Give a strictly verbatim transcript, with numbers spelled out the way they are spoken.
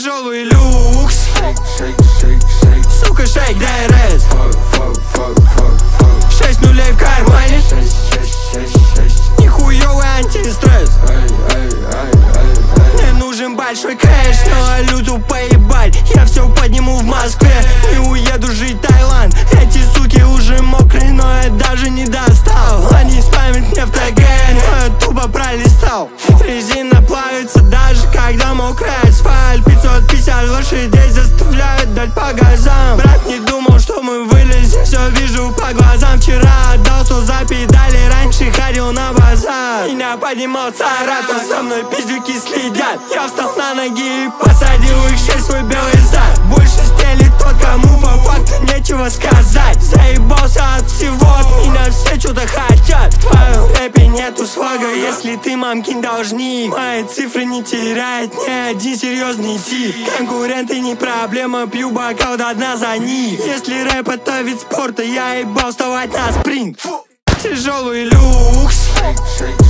Тяжелый люкс, сука, шейк ДРС, шесть нулей в кармане, нихуёвый антистресс. Мне нужен большой кэш, но валюту поебать я все подниму в Москве. Не уеду жить в Таиланд, эти суки уже мокрые, но я даже не достал. Они спамят мне в ТГ, но я тупо пролистал. Резина плавится даже когда мокрый асфальт. Пятьсот пятьдесят лошадей заставляют дать по газам. Брат не думал, что мы вылезем, все вижу по глазам. Вчера отдал сто за педали, раньше ходил на базар. Меня поднимал Саратов, со мной пиздюки следят. Я встал на ноги и посадил их шесть свой белый зад. Больше стелит тот, кому по факту нечего сказать. Заебался от всего, от меня все что-то хотят. В твоем рэпе нету слога, если ты мамкин должник. Мои цифры не теряет ни один серьезный тип. Конкуренты не проблема, пью бокал до дна за них. Если рэп это вид спорта, я ебал вставать на спринт. Тяжелый люкс,